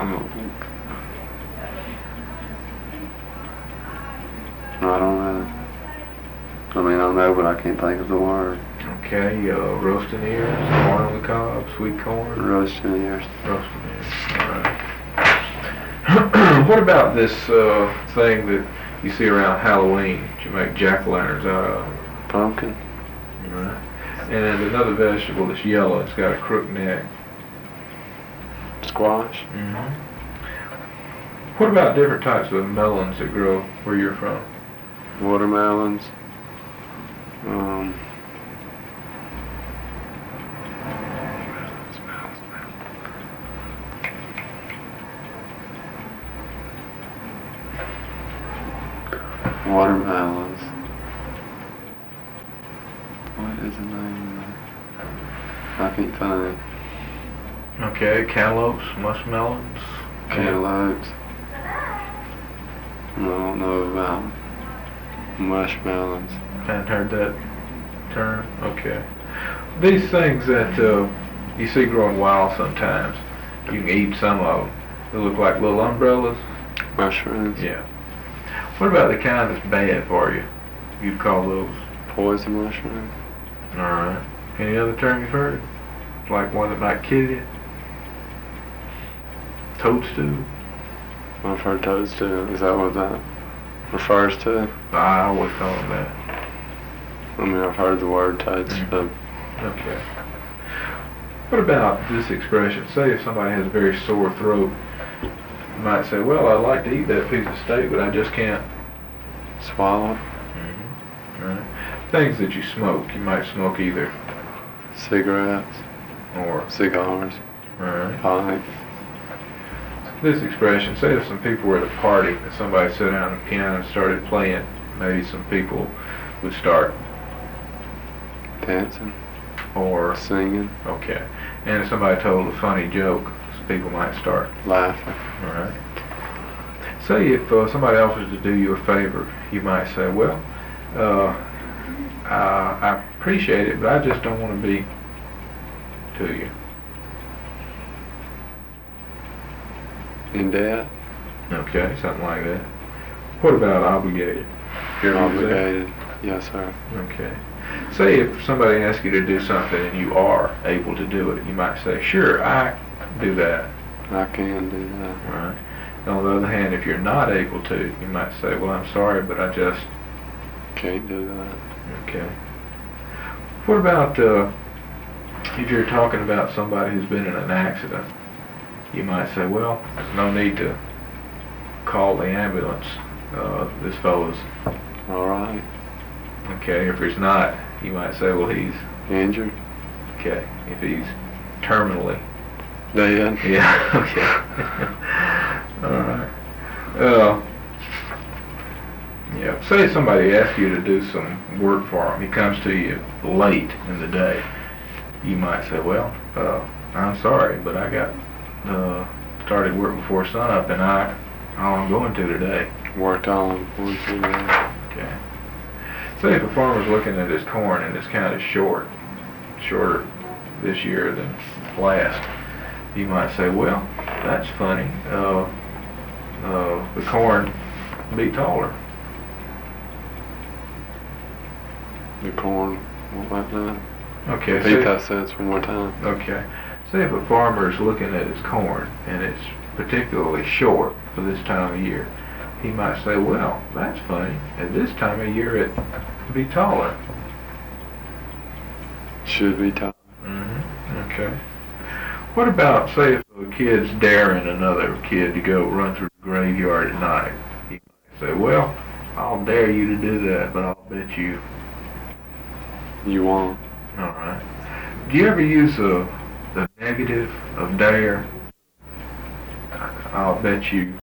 I don't know. I mean, I know, but I can't think of the word. Okay, roasting ears, corn on the cob, sweet corn. Roasting ears. Roasting ears. All right. What about this thing that you see around Halloween that you make jack-o'-lanterns out of? Pumpkin. Right. And another vegetable that's yellow. It's got a crook neck. Squash. Mm-hmm. What about different types of melons that grow where you're from? Watermelons. Watermelons. What is the name of that? I can't find it. Okay, cantaloupes, muskmelons. Cantaloupes. I don't know about mushmelons. Haven't heard that term? Okay. These things that you see growing wild sometimes, you can eat some of them. They look like little umbrellas. Mushrooms. Yeah. What about the kind that's bad for you? You'd call those? Poison mushrooms. Alright. Any other term you've heard? Like one that might kill you? Toadstool? I've heard toadstool. Is that what that refers to? I always call them that. I mean, I've heard the word toadstool. Okay. What about this expression? Say if somebody has a very sore throat, you might say, well, I'd like to eat that piece of steak, but I just can't Swallow. Mm-hmm. Right. Things that you smoke. You might smoke either Cigarettes. or Cigars. right. Pipe. This expression, say if some people were at a party and somebody sat down at the piano and started playing, maybe some people would start Dancing. or Singing. okay. And if somebody told a funny joke, some people might start Laughing. Alright. Say if somebody offers to do you a favor, you might say, well, I appreciate it, but I just don't want to be to you. In debt. Okay, something like that. What about obligated? You ever use that? Obligated. Yes, sir. Okay. Say if somebody asks you to do something and you are able to do it, you might say, sure, I do that. I can do that. Right. On the other hand, if you're not able to, you might say, well, I'm sorry, but I just Can't do that. Okay. What about if you're talking about somebody who's been in an accident, you might say, well, there's no need to call the ambulance. This fellow's All right. okay. If he's not, you might say, well, he's Injured. okay. If he's terminally. Dead. Yeah, okay. All right. Yeah, say somebody asks you to do some work for him. He comes to you late in the day. You might say, well, I'm sorry, but I got started work before sunup, and all I'm going to today. Worked on. Okay. Say if a farmer's looking at his corn and it's kind of shorter this year than last, you might say, well, that's funny. The corn will be taller. The corn. What like that? Okay. Repeat that sentence one more time. Okay. Say if a farmer is looking at his corn and it's particularly short for this time of year, he might say, well, that's funny. At this time of year, it would be taller. Should be taller. Mm-hmm. Okay. What about, say, if a kid's daring another kid to go run through the graveyard at night? He might say, well, I'll dare you to do that, but I'll bet you. You won't. All right. Do you ever use the negative of dare? I'll bet you